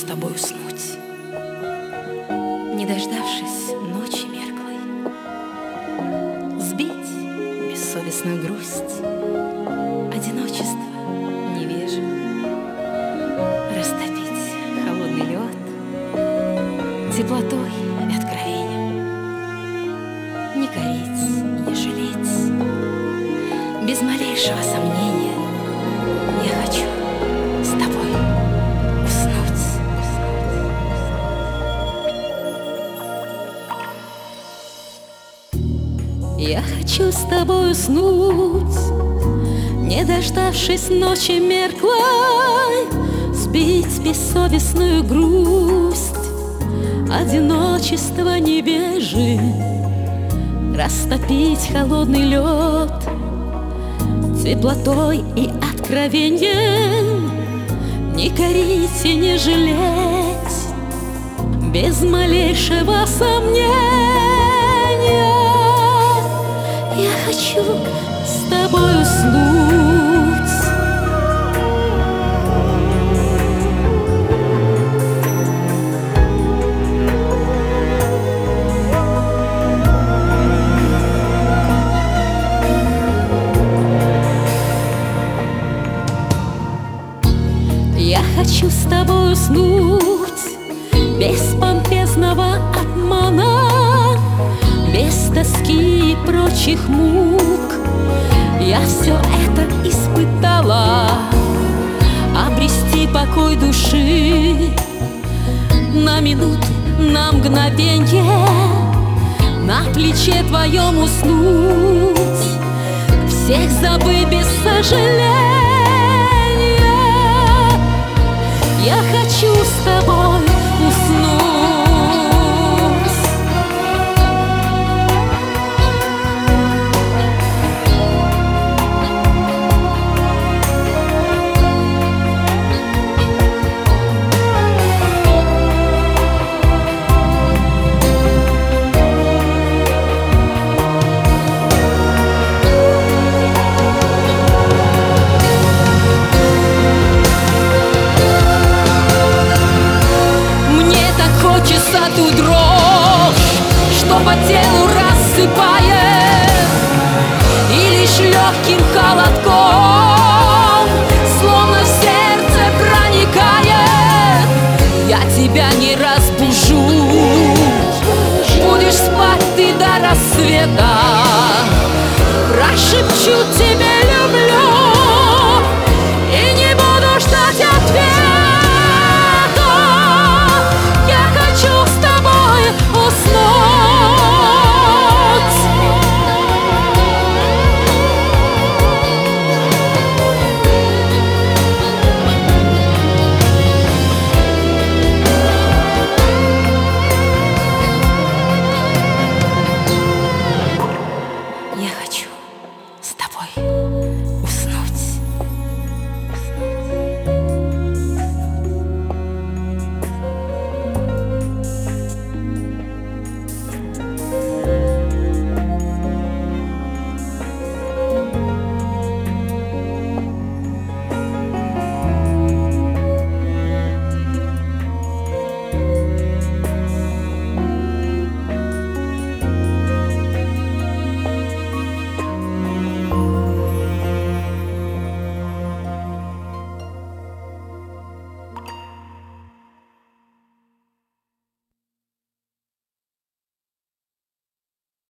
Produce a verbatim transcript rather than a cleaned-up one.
с тобой уснуть, не дождавшись ночи мерклой, сбить бессовестную грусть, одиночество невежи, растопить холодный лед теплотой и откровением, не корить, не жалеть, без малейшего сомнения. Я хочу с тобой уснуть. Я хочу с тобой уснуть, не дождавшись ночи мерклой, сбить бессовестную грусть, одиночество невежи, растопить холодный лед теплотой и откровением, не корить и не жалеть, без малейшего сомнения. Я хочу с тобой уснуть. Я хочу с тобой уснуть без помпезного обмана, без тоски и прочих мук. Я все это испытала, обрести покой души на минуту, на мгновенье, на плече твоем уснуть, всех забыть без сожаления. Я хочу с тобой уснуть. Хочется ту дрожь, что по телу рассыпает, и лишь легким холодком, словно в сердце проникает. Я тебя не разбужу, будешь спать ты до рассвета, прошепчу тебе